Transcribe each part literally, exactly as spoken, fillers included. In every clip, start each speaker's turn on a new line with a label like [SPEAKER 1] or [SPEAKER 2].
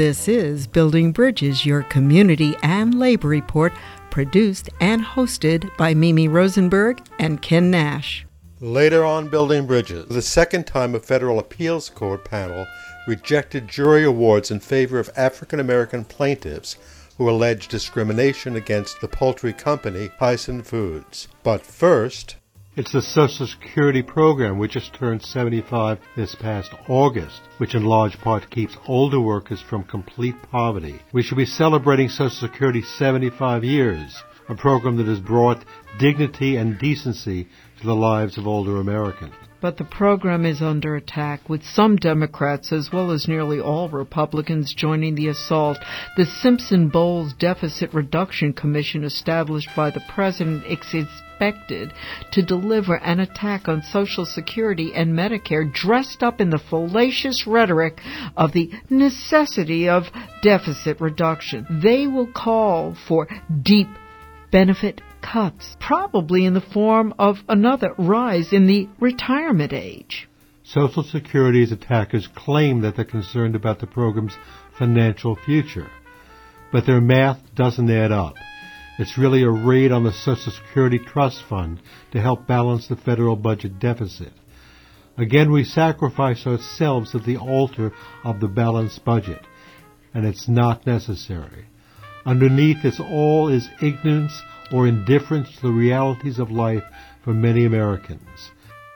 [SPEAKER 1] This is Building Bridges, your community and labor report, produced and hosted by Mimi Rosenberg and Ken Nash.
[SPEAKER 2] Later on Building Bridges, the second time a federal appeals court panel rejected jury awards in favor of African American plaintiffs who alleged discrimination against the poultry company Tyson Foods. But first,
[SPEAKER 3] it's the Social Security program, which just turned seventy-five this past August, which in large part keeps older workers from complete poverty. We should be celebrating Social Security seventy-five years, a program that has brought dignity and decency to the lives of older Americans.
[SPEAKER 1] But the program is under attack, with some Democrats as well as nearly all Republicans joining the assault. The Simpson-Bowles Deficit Reduction Commission, established by the president, is expected to deliver an attack on Social Security and Medicare, dressed up in the fallacious rhetoric of the necessity of deficit reduction. They will call for deep benefit cuts, probably in the form of another rise in the retirement age.
[SPEAKER 3] Social Security's attackers claim that they're concerned about the program's financial future, but their math doesn't add up. It's really a raid on the Social Security Trust Fund to help balance the federal budget deficit. Again, we sacrifice ourselves at the altar of the balanced budget, and it's not necessary. Underneath this all is ignorance or indifference to the realities of life for many Americans.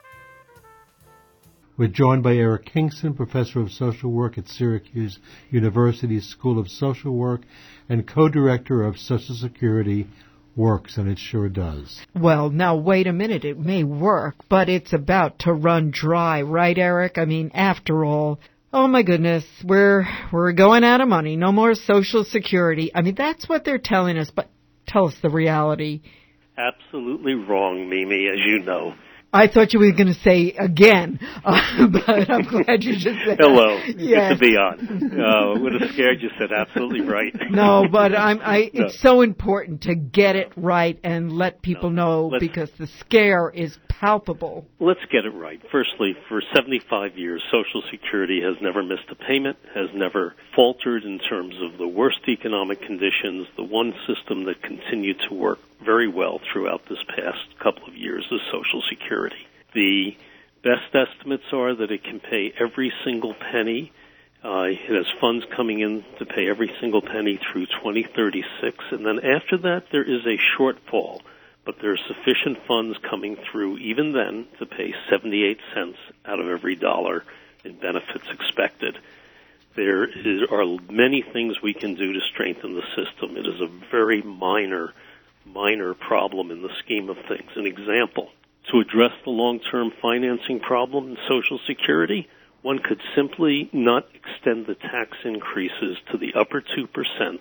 [SPEAKER 3] We're joined by Eric Kingston, professor of social work at Syracuse University's School of Social Work and co-director of Social Security Works, and it sure does.
[SPEAKER 1] Well, now, wait a minute. It may work, but it's about to run dry, right, Eric? I mean, after all, oh my goodness, we're we're going out of money. No more Social Security. I mean, that's what they're telling us, but tell us the reality.
[SPEAKER 4] Absolutely wrong, Mimi, as you know.
[SPEAKER 1] I thought you were going to say again, uh, but I'm glad you just said
[SPEAKER 4] Hello,
[SPEAKER 1] yes.
[SPEAKER 4] Good to be on. Uh, would have scared you, said absolutely right.
[SPEAKER 1] No, but I'm, I, no. It's so important to get it right and let people
[SPEAKER 4] no,
[SPEAKER 1] know, because the scare is palpable.
[SPEAKER 4] Let's get it right. Firstly, for seventy-five years, Social Security has never missed a payment, has never faltered in terms of the worst economic conditions. The one system that continued to work very well throughout this past couple of years is Social Security. The best estimates are that it can pay every single penny. Uh, it has funds coming in to pay every single penny through twenty thirty-six, and then after that there is a shortfall, but there are sufficient funds coming through even then to pay seventy-eight cents out of every dollar in benefits expected. There is, are many things we can do to strengthen the system. It is a very minor, minor problem in the scheme of things. An example, to address the long-term financing problem in Social Security, one could simply not extend the tax increases to the upper two percent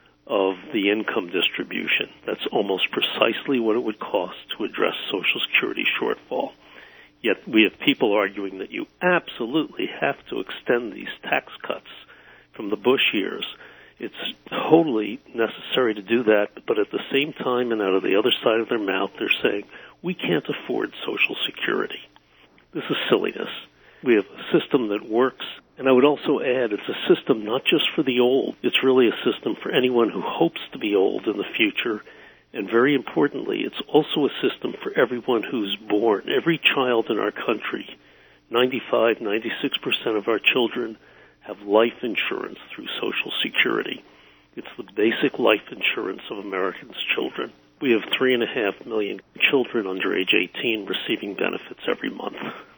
[SPEAKER 4] of the income distribution. That's almost precisely what it would cost to address Social Security shortfall. Yet we have people arguing that you absolutely have to extend these tax cuts from the Bush years. It's totally necessary to do that, but at the same time and out of the other side of their mouth, they're saying, we can't afford Social Security. This is silliness. We have a system that works, and I would also add it's a system not just for the old. It's really a system for anyone who hopes to be old in the future, and very importantly, it's also a system for everyone who's born. Every child in our country, ninety-five, ninety-six percent of our children have life insurance through Social Security. It's the basic life insurance of Americans' children. We have three and a half million children under age eighteen receiving benefits every month.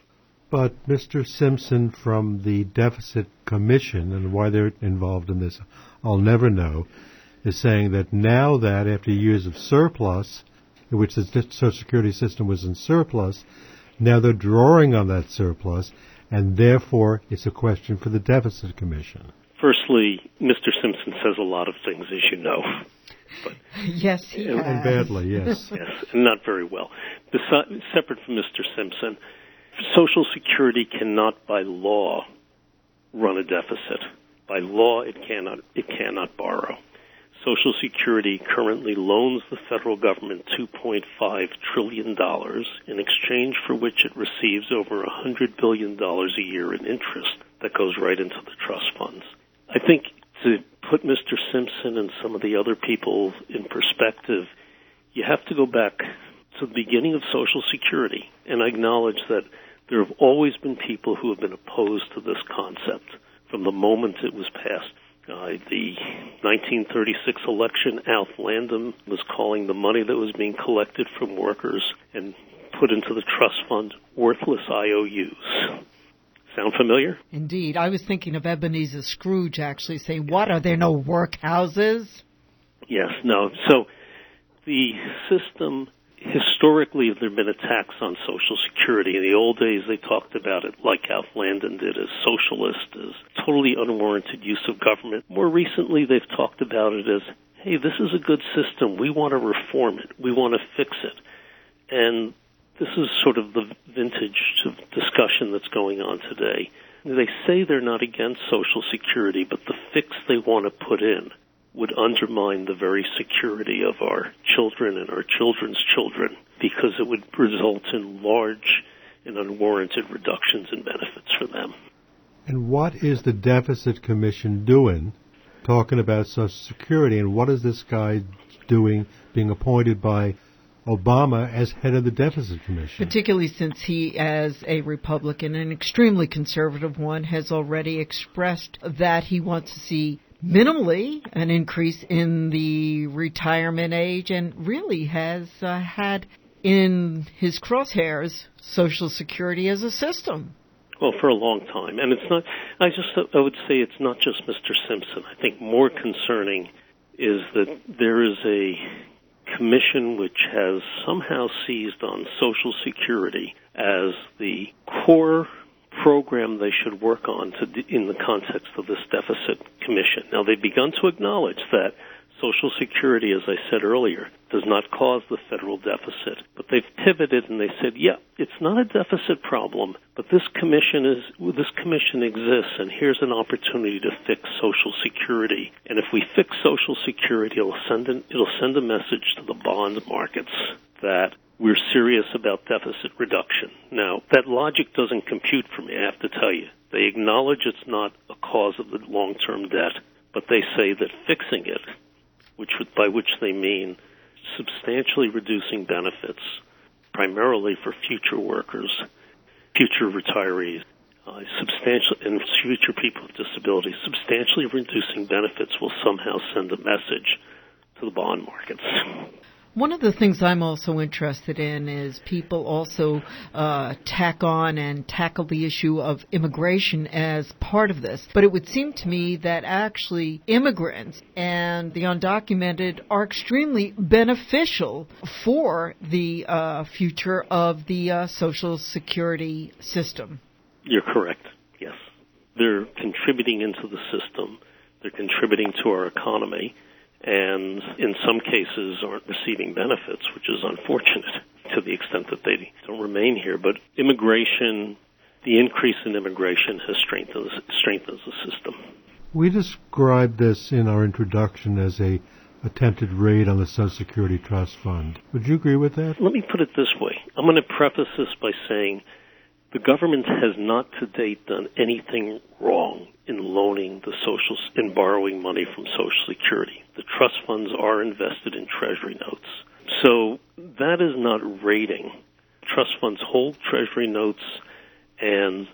[SPEAKER 3] But Mister Simpson from the Deficit Commission, and why they're involved in this, I'll never know, is saying that now that after years of surplus, in which the Social Security system was in surplus, now they're drawing on that surplus, and therefore it's a question for the Deficit Commission.
[SPEAKER 4] Firstly, Mister Simpson says a lot of things, as you know. But,
[SPEAKER 1] yes, he
[SPEAKER 3] and,
[SPEAKER 1] has.
[SPEAKER 3] And badly, yes.
[SPEAKER 4] Yes, and not very well. Besi- separate from Mister Simpson, Social Security cannot, by law, run a deficit. By law, it cannot. It cannot borrow. Social Security currently loans the federal government two point five trillion dollars, in exchange for which it receives over one hundred billion dollars a year in interest that goes right into the trust funds. I think to put Mister Simpson and some of the other people in perspective, you have to go back to the beginning of Social Security and acknowledge that there have always been people who have been opposed to this concept from the moment it was passed. Uh, the nineteen thirty-six election, Alf Landon was calling the money that was being collected from workers and put into the trust fund worthless I O Us. Sound familiar?
[SPEAKER 1] Indeed. I was thinking of Ebenezer Scrooge actually saying, what, are there no workhouses?
[SPEAKER 4] Yes, no. So the system, historically, there have been attacks on Social Security. In the old days, they talked about it like Alf Landon did, as socialist, as totally unwarranted use of government. More recently, they've talked about it as, hey, this is a good system. We want to reform it. We want to fix it. And this is sort of the vintage of discussion that's going on today. They say they're not against Social Security, but the fix they want to put in would undermine the very security of our children and our children's children, because it would result in large and unwarranted reductions in benefits for them.
[SPEAKER 3] And what is the Deficit Commission doing, talking about Social Security, and what is this guy doing, being appointed by Obama as head of the Deficit Commission?
[SPEAKER 1] Particularly since he, as a Republican, an extremely conservative one, has already expressed that he wants to see minimally an increase in the retirement age, and really has uh, had in his crosshairs Social Security as a system.
[SPEAKER 4] Well, for a long time. And it's not, I just, I would say it's not just Mister Simpson. I think more concerning is that there is a commission which has somehow seized on Social Security as the core program they should work on to, in the context of this deficit commission. Now, they've begun to acknowledge that Social Security, as I said earlier, does not cause the federal deficit. But they've pivoted and they said, yeah, it's not a deficit problem, but this commission is this commission exists, and here's an opportunity to fix Social Security. And if we fix Social Security, it'll send an, it'll send a message to the bond markets that we're serious about deficit reduction. Now, that logic doesn't compute for me, I have to tell you. They acknowledge it's not a cause of the long-term debt, but they say that fixing it, which by which they mean substantially reducing benefits, primarily for future workers, future retirees, uh, substantial and future people with disabilities, substantially reducing benefits will somehow send a message to the bond markets.
[SPEAKER 1] One of the things I'm also interested in is people also uh, tack on and tackle the issue of immigration as part of this. But it would seem to me that actually immigrants and the undocumented are extremely beneficial for the uh, future of the uh, Social Security system.
[SPEAKER 4] You're correct, yes. They're contributing into the system. They're contributing to our economy, and in some cases aren't receiving benefits, which is unfortunate to the extent that they don't remain here. But immigration, the increase in immigration has strengthened, strengthens the system.
[SPEAKER 3] We described this in our introduction as a attempted raid on the Social Security Trust Fund. Would you agree with that?
[SPEAKER 4] Let me put it this way. I'm going to preface this by saying the government has not to date done anything wrong in loaning the social, in borrowing money from Social Security. The trust funds are invested in Treasury notes. So that is not raiding. Trust funds hold Treasury notes, and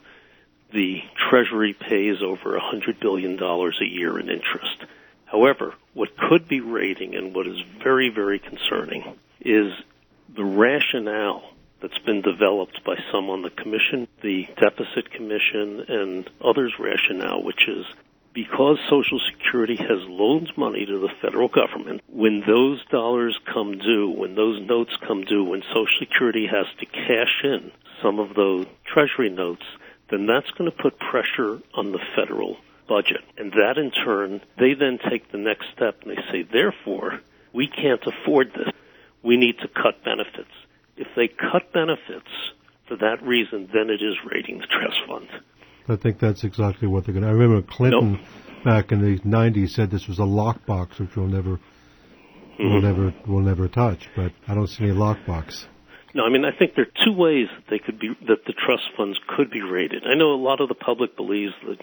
[SPEAKER 4] the Treasury pays over one hundred billion dollars a year in interest. However, what could be raiding and what is very, very concerning is the rationale that's been developed by some on the Commission, the Deficit Commission, and others' rationale, which is because Social Security has loaned money to the federal government, when those dollars come due, when those notes come due, when Social Security has to cash in some of those Treasury notes, then that's going to put pressure on the federal budget. And that, in turn, they then take the next step and they say, therefore, we can't afford this. We need to cut benefits. If they cut benefits for that reason, then it is raiding the trust fund.
[SPEAKER 3] I think that's exactly what they're going to. I remember Clinton
[SPEAKER 4] nope.
[SPEAKER 3] back in the nineties said this was a lockbox, which we'll never, mm-hmm. we'll never, we'll never touch. But I don't see any lockbox.
[SPEAKER 4] No, I mean I think there are two ways that they could be that the trust funds could be raided. I know a lot of the public believes that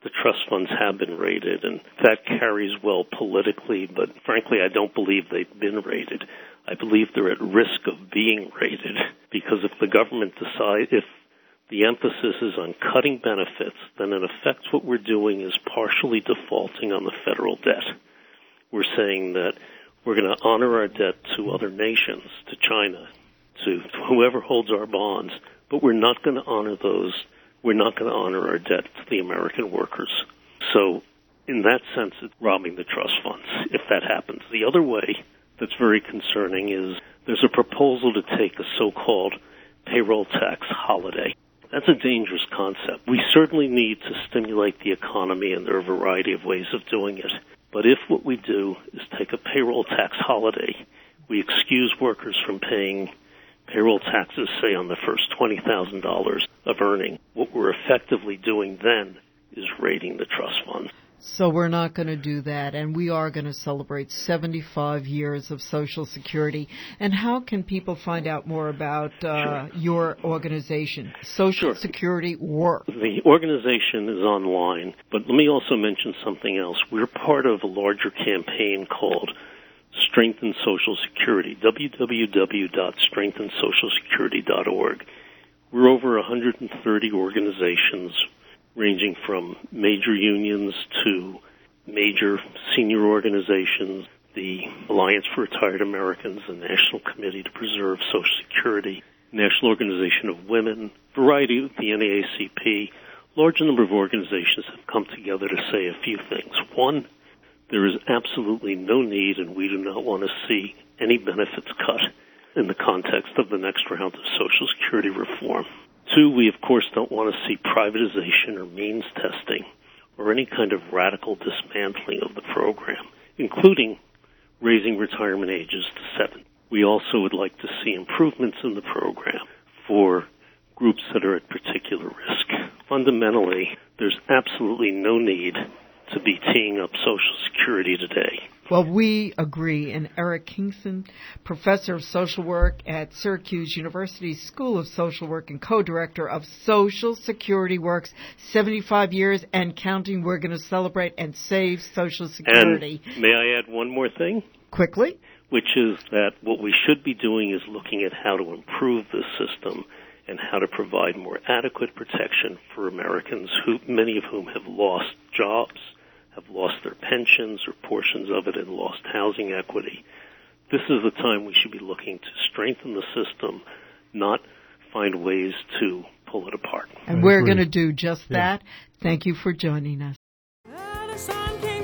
[SPEAKER 4] the trust funds have been raided, and that carries well politically, but frankly, I don't believe they've been raided. I believe they're at risk of being raided, because if the government decides, if the emphasis is on cutting benefits, then in effect what we're doing is partially defaulting on the federal debt. We're saying that we're going to honor our debt to other nations, to China, to whoever holds our bonds, but we're not going to honor those, we're not going to honor our debt to the American workers. So in that sense, it's robbing the trust funds, if that happens. The other way that's very concerning is there's a proposal to take a so-called payroll tax holiday. That's a dangerous concept. We certainly need to stimulate the economy, and there are a variety of ways of doing it. But if what we do is take a payroll tax holiday, we excuse workers from paying payroll taxes, say, on the first twenty thousand dollars of earning, what we're effectively doing then is raiding the trust funds.
[SPEAKER 1] So we're not going to do that, and we are going to celebrate seventy-five years of Social Security. And how can people find out more about uh, sure. your organization, Social sure. Security Works?
[SPEAKER 4] The organization is online, but let me also mention something else. We're part of a larger campaign called Strengthen Social Security, w w w dot strengthen social security dot org. We're over one hundred thirty organizations, ranging from major unions to major senior organizations, the Alliance for Retired Americans, the National Committee to Preserve Social Security, National Organization of Women, variety of the N double A C P. Large number of organizations have come together to say a few things. One, there is absolutely no need, and we do not want to see any benefits cut in the context of the next round of Social Security reform. Two, we of course don't want to see privatization or means testing or any kind of radical dismantling of the program, including raising retirement ages to seven. We also would like to see improvements in the program for groups that are at particular risk. Fundamentally, there's absolutely no need to be teeing up Social Security today.
[SPEAKER 1] Well, we agree, and Eric Kingston, professor of social work at Syracuse University School of Social Work and co-director of Social Security Works, seventy-five years and counting. We're going to celebrate and save Social Security.
[SPEAKER 4] And may I add one more thing?
[SPEAKER 1] Quickly.
[SPEAKER 4] Which is that what we should be doing is looking at how to improve this system and how to provide more adequate protection for Americans, who many of whom have lost jobs, have lost their pensions or portions of it, and lost housing equity. This is the time we should be looking to strengthen the system, not find ways to pull it apart.
[SPEAKER 1] And we're going to do just that. Yeah. Thank you for joining us.
[SPEAKER 5] The sun came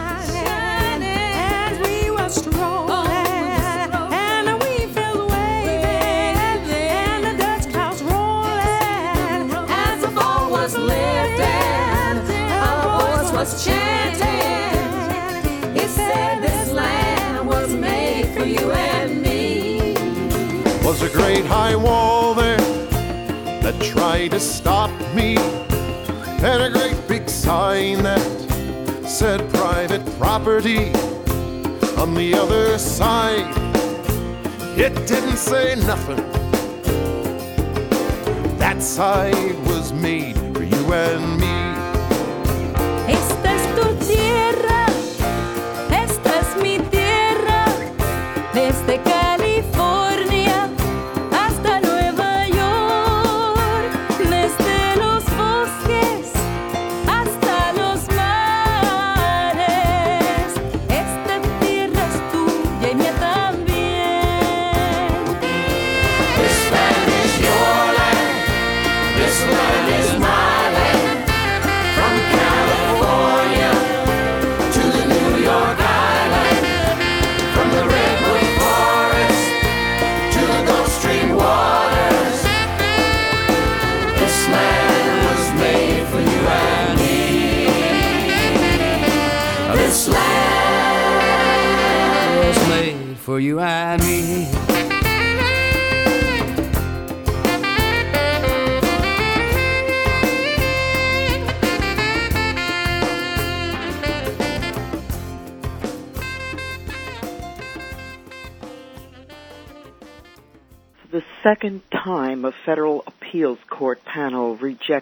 [SPEAKER 5] shining as we were strolling, and we felt waving, and the dust clouds rolling as the fall was lifted, our voice was chanting. It said this land was made for you and me.
[SPEAKER 6] Was a great high wall there that tried to stop me, and a great big sign that said private property on the other side. It didn't say nothing. That side was made for you and me.
[SPEAKER 5] Esta es tu tierra, esta es mi tierra, desde California hasta Nueva York, desde los bosques hasta los mares. Esta tierra es tuya y mía también. This land is your land, this land is my land. From California to the New York Island, from the Redwood Forest to the Gulf Stream waters, this land was made for you and me. This land was made for you and me.
[SPEAKER 7] The second time a federal appeals court panel rejected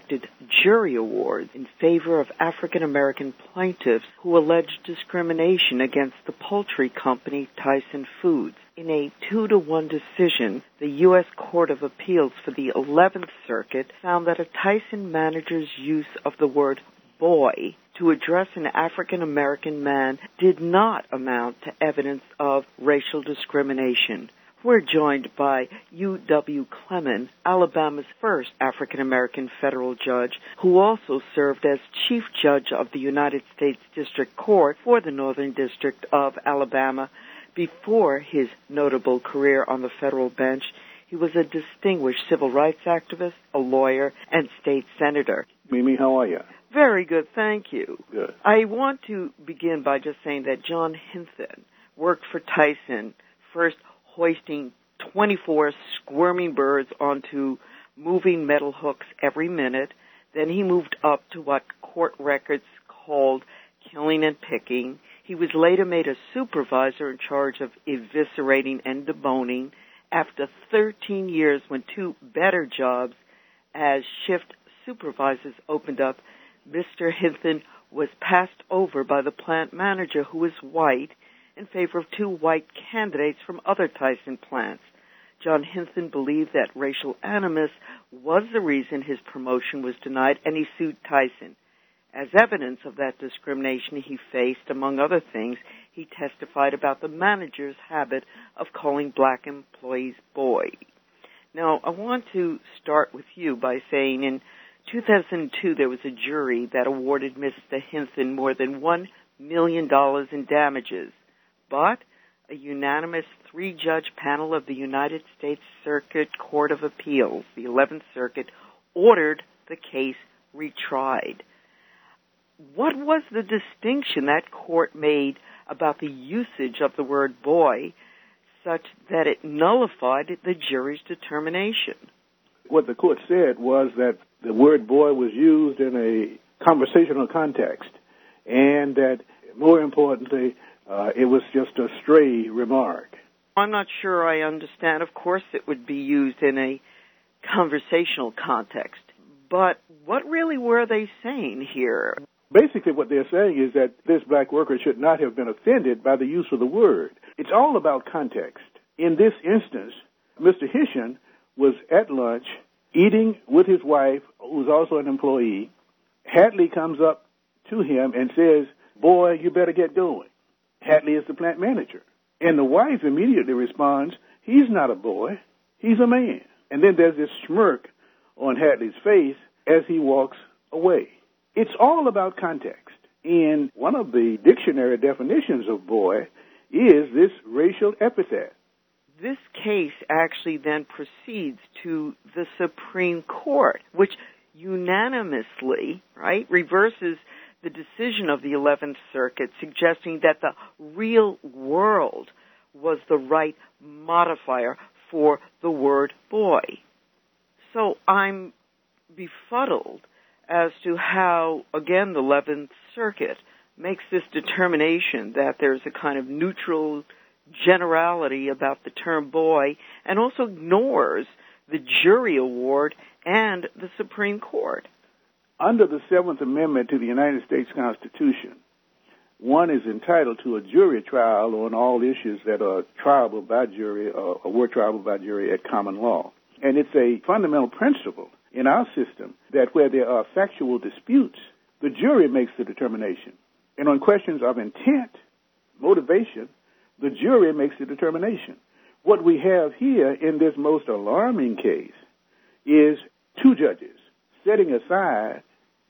[SPEAKER 1] jury awards in favor of African American plaintiffs who alleged discrimination against the poultry company Tyson Foods. In a two to one decision, the U S Court of Appeals for the eleventh Circuit found that a Tyson manager's use of the word boy to address an African American man did not amount to evidence of racial discrimination. We're joined by U W Clemon, Alabama's first African American federal judge, who also served as Chief Judge of the United States District Court for the Northern District of Alabama. Before his notable career on the federal bench, he was a distinguished civil rights activist, a lawyer, and state senator.
[SPEAKER 7] Mimi, how are you?
[SPEAKER 1] Very good, thank you.
[SPEAKER 7] Good.
[SPEAKER 1] I want to begin by just saying that John Hinton worked for Tyson, first hoisting twenty-four squirming birds onto moving metal hooks every minute. Then he moved up to what court records called killing and picking. He was later made a supervisor in charge of eviscerating and deboning. After thirteen years, when two better jobs as shift supervisors opened up, Mister Hinton was passed over by the plant manager, who was white, in favor of two white candidates from other Tyson plants. John Hinton believed that racial animus was the reason his promotion was denied, and he sued Tyson. As evidence of that discrimination he faced, among other things, he testified about the manager's habit of calling black employees boy. Now, I want to start with you by saying in two thousand two there was a jury that awarded Mister Hinton more than one million dollars in damages, but a unanimous three-judge panel of the United States Circuit Court of Appeals, the eleventh Circuit, ordered the case retried. What was the distinction that court made about the usage of the word boy such that it nullified the jury's determination?
[SPEAKER 7] What the court said was that the word boy was used in a conversational context, and that, more importantly, uh, it was just a stray remark.
[SPEAKER 1] I'm not sure I understand. Of course it would be used in a conversational context, but what really were they saying here?
[SPEAKER 7] Basically what they're saying is that this black worker should not have been offended by the use of the word. It's all about context. In this instance, Mister Hishen was at lunch eating with his wife, who's also an employee. Hadley comes up to him and says, "Boy, you better get going." Hadley is the plant manager. And the wife immediately responds, "He's not a boy, he's a man." And then there's this smirk on Hadley's face as he walks away. It's all about context. And one of the dictionary definitions of boy is this racial epithet.
[SPEAKER 1] This case actually then proceeds to the Supreme Court, which unanimously, right, reverses the decision of the eleventh Circuit, suggesting that the real world was the right modifier for the word boy. So I'm befuddled as to how, again, the eleventh Circuit makes this determination that there's a kind of neutral generality about the term boy, and also ignores the jury award and the Supreme Court.
[SPEAKER 7] Under the Seventh Amendment to the United States Constitution, one is entitled to a jury trial on all issues that are triable by jury or, or were triable by jury at common law. And it's a fundamental principle in our system that where there are factual disputes, the jury makes the determination. And on questions of intent, motivation, the jury makes the determination. What we have here in this most alarming case is two judges setting aside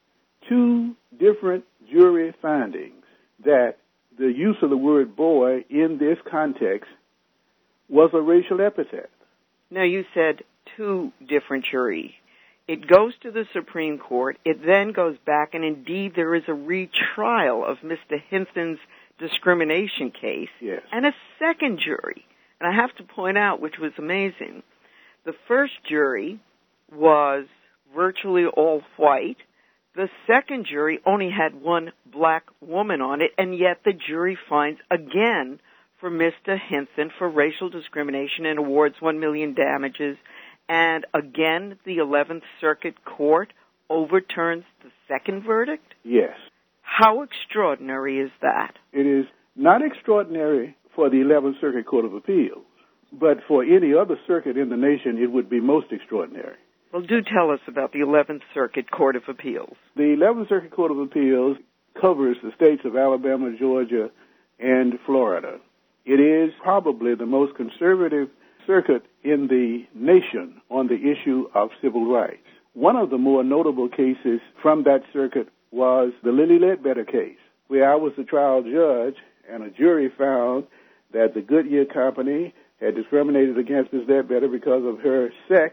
[SPEAKER 7] two different jury findings that the use of the word boy in this context was a racial epithet.
[SPEAKER 1] Now, you said two different juries. It goes to the Supreme Court. It then goes back, and indeed there is a retrial of Mister Hinton's discrimination case.
[SPEAKER 7] Yes.
[SPEAKER 1] And a second jury. And I have to point out, which was amazing, the first jury was virtually all white. The second jury only had one black woman on it, and yet the jury finds again for Mister Hinton for racial discrimination and awards one million dollars damages. And again, the eleventh Circuit Court overturns the second verdict?
[SPEAKER 7] Yes.
[SPEAKER 1] How extraordinary is that?
[SPEAKER 7] It is not extraordinary for the eleventh Circuit Court of Appeals, but for any other circuit in the nation, it would be most extraordinary.
[SPEAKER 1] Well, do tell us about the eleventh Circuit Court of Appeals.
[SPEAKER 7] The eleventh Circuit Court of Appeals covers the states of Alabama, Georgia, and Florida. It is probably the most conservative circuit in the nation on the issue of civil rights. One of the more notable cases from that circuit was the Lilly Ledbetter case, where I was the trial judge, and a jury found that the Goodyear Company had discriminated against Miz Ledbetter because of her sex.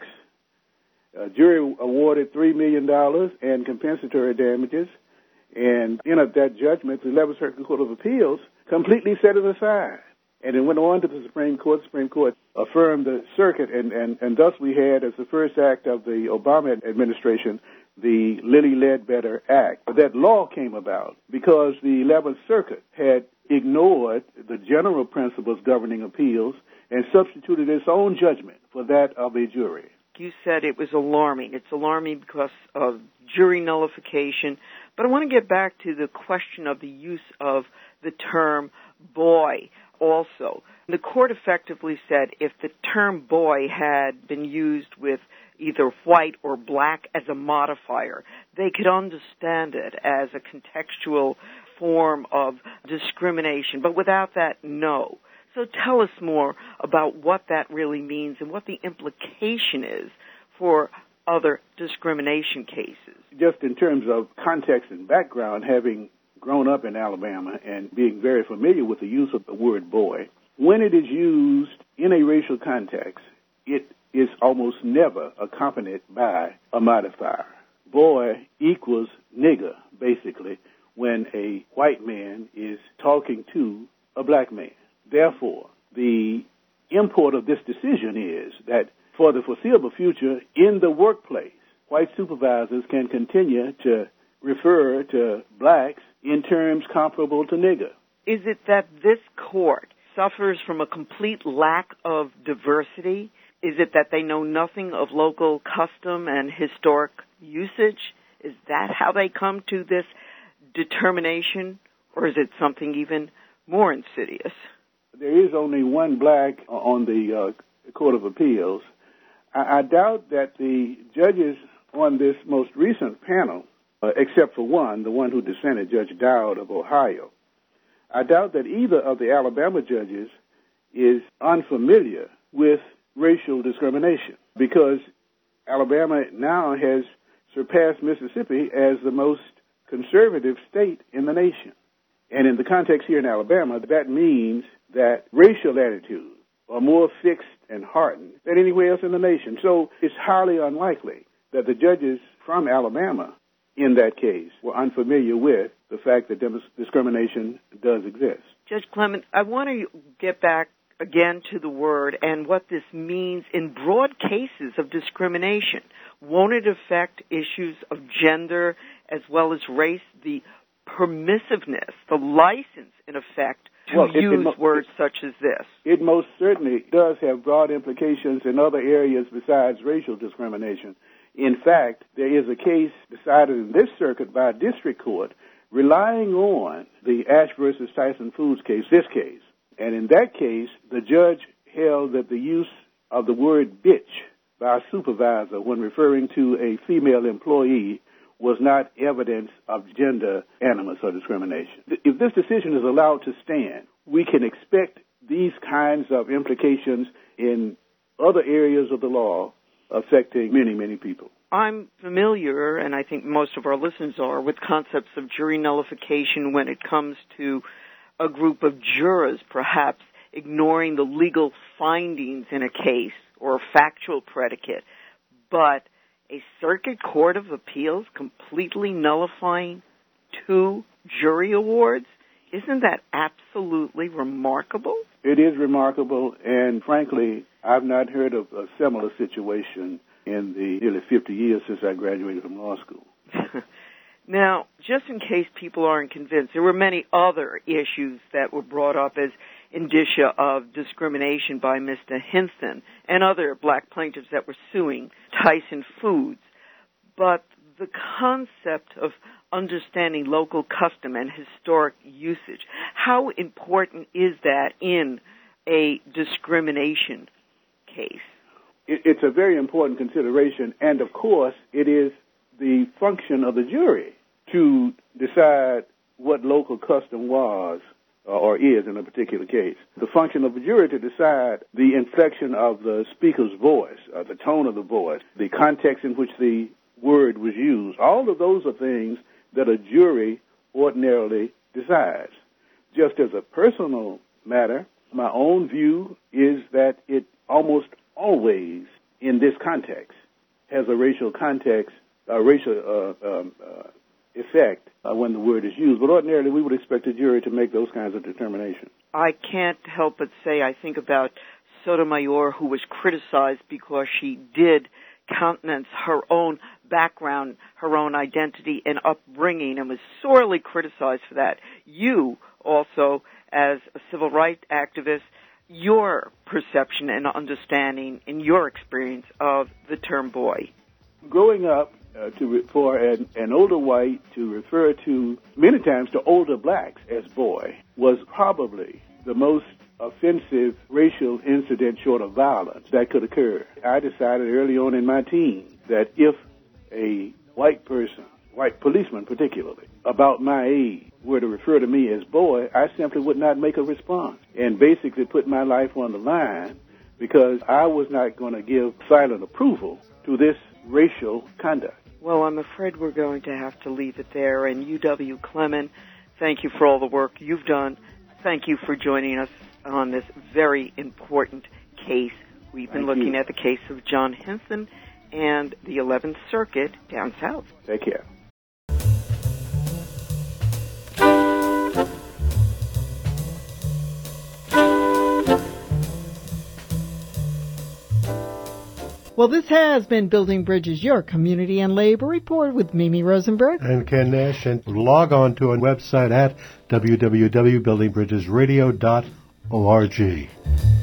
[SPEAKER 7] A jury awarded three million dollars and compensatory damages, and in that judgment, the eleventh Circuit Court of Appeals completely set it aside. And it went on to the Supreme Court. The Supreme Court affirmed the circuit, and, and, and thus we had, as the first act of the Obama administration, the Lilly Ledbetter Act. That law came about because the eleventh Circuit had ignored the general principles governing appeals and substituted its own judgment for that of a jury.
[SPEAKER 1] You said it was alarming. It's alarming because of jury nullification. But I want to get back to the question of the use of the term boy also. The court effectively said if the term boy had been used with either white or black as a modifier, they could understand it as a contextual form of discrimination. But without that, no. So tell us more about what that really means and what the implication is for other discrimination cases.
[SPEAKER 7] Just in terms of context and background, having grown up in Alabama and being very familiar with the use of the word boy, when it is used in a racial context, it is almost never accompanied by a modifier. Boy equals nigger, basically, when a white man is talking to a black man. Therefore, the import of this decision is that for the foreseeable future, in the workplace, white supervisors can continue to refer to blacks in terms comparable to nigger.
[SPEAKER 1] Is it that this court suffers from a complete lack of diversity? Is it that they know nothing of local custom and historic usage? Is that how they come to this determination, or is it something even more insidious?
[SPEAKER 7] There is only one black on the uh, Court of Appeals. I, I doubt that the judges on this most recent panel, uh, except for one, the one who dissented, Judge Dowd of Ohio, I doubt that either of the Alabama judges is unfamiliar with racial discrimination, because Alabama now has surpassed Mississippi as the most conservative state in the nation. And in the context here in Alabama, that means that racial attitudes are more fixed and hardened than anywhere else in the nation. So it's highly unlikely that the judges from Alabama in that case were unfamiliar with the fact that discrimination does exist.
[SPEAKER 1] Judge Clement, I want to get back again to the word and what this means in broad cases of discrimination. Won't it affect issues of gender as well as race, the permissiveness, the license, in effect, to
[SPEAKER 7] well, it,
[SPEAKER 1] use
[SPEAKER 7] it mo-
[SPEAKER 1] words such as this?
[SPEAKER 7] It most certainly does have broad implications in other areas besides racial discrimination. In fact, there is a case decided in this circuit by a district court relying on the Ash versus Tyson Foods case, this case. And in that case, the judge held that the use of the word bitch by a supervisor when referring to a female employee was not evidence of gender animus or discrimination. If this decision is allowed to stand, we can expect these kinds of implications in other areas of the law affecting many, many people.
[SPEAKER 1] I'm familiar, and I think most of our listeners are, with concepts of jury nullification when it comes to a group of jurors perhaps ignoring the legal findings in a case or a factual predicate, but a circuit court of appeals completely nullifying two jury awards? Isn't that absolutely remarkable?
[SPEAKER 7] It is remarkable, and frankly, I've not heard of a similar situation in the nearly fifty years since I graduated from law school.
[SPEAKER 1] Now, just in case people aren't convinced, there were many other issues that were brought up as indicia of discrimination by Mister Hinson and other black plaintiffs that were suing Tyson Foods. But the concept of understanding local custom and historic usage. How important is that in a discrimination case?
[SPEAKER 7] It's a very important consideration, and of course, it is the function of the jury to decide what local custom was uh, or is in a particular case. The function of the jury to decide the inflection of the speaker's voice, uh, the tone of the voice, the context in which the word was used. All of those are things that a jury ordinarily decides. Just as a personal matter, my own view is that it almost always, in this context, has a racial context, a racial uh, um, uh, effect uh, when the word is used. But ordinarily, we would expect a jury to make those kinds of determinations.
[SPEAKER 1] I can't help but say I think about Sotomayor, who was criticized because she did countenance her own background, her own identity and upbringing, and was sorely criticized for that. You also, as a civil rights activist, your perception and understanding and your experience of the term boy.
[SPEAKER 7] Growing up, uh, to re- for an, an older white to refer to, many times to older blacks as boy, was probably the most offensive racial incident short of violence that could occur. I decided early on in my teens that if a white person, white policeman particularly, about my age were to refer to me as boy, I simply would not make a response and basically put my life on the line because I was not going to give silent approval to this racial conduct.
[SPEAKER 1] Well, I'm afraid we're going to have to leave it there. And U W Clement, thank you for all the work you've done. Thank you for joining us on this very important case. We've been
[SPEAKER 7] Thank
[SPEAKER 1] looking
[SPEAKER 7] you.
[SPEAKER 1] at the case of John Hinson and the eleventh Circuit down south.
[SPEAKER 7] Take care.
[SPEAKER 1] Well, this has been Building Bridges, your community and labor report with Mimi Rosenberg.
[SPEAKER 3] And Ken Nash. And log on to our website at w w w dot building bridges radio dot org.